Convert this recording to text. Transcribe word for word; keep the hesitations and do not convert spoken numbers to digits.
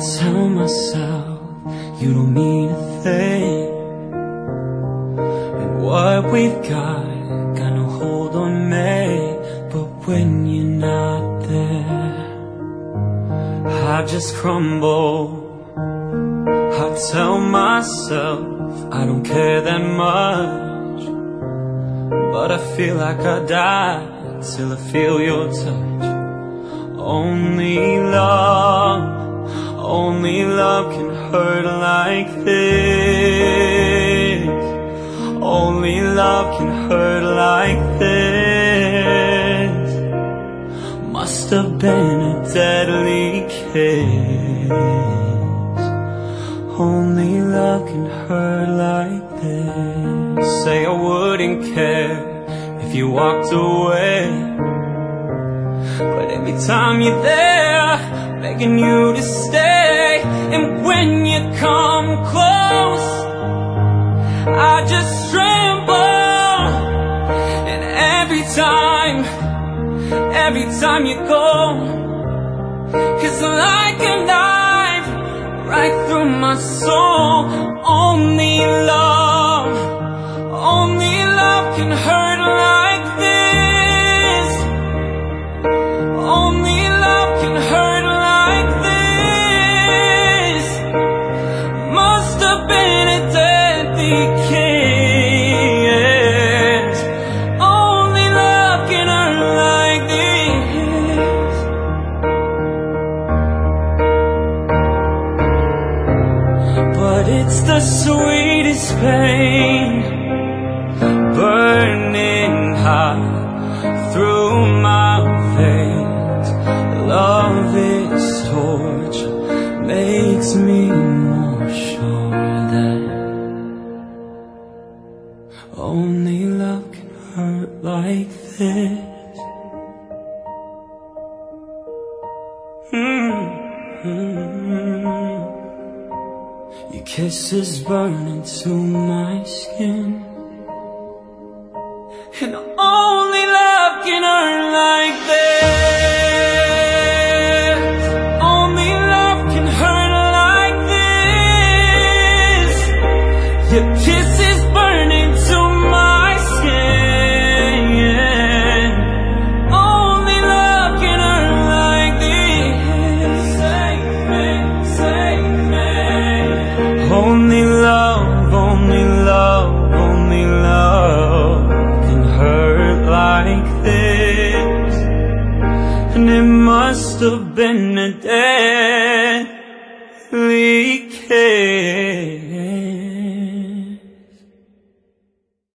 tell myself you don't mean a thing, and what we've got got no hold on me. But when you're not there, I just crumble. I tell myself I don't care that much, but I feel like I die till I feel your touch. Only love, only love can hurt like this. Only love can hurt like this. Must have been a deadly kiss. Only love can hurt like this. Say I wouldn't care if you walked away, but every time you're there, begging you to stay. And when you come close, I just tremble. And every time, every time you go, it's like a knife right through my soul. Only love, only love can hurt like this. Only love can hurt like this. Must have been a deadly kiss. Only love can hurt like this. But it's the sweetest pain, burning hot through my veins. Love is torture, makes me more sure that only love can hurt like this. Mm-hmm. Your kisses burn into my skin, and only love can hurt like this. Only love can hurt like this. Your kisses burn into my skin. Only love can hurt like this. Save me, save me. Only love, only love, only love can hurt like this. And it must have been a death.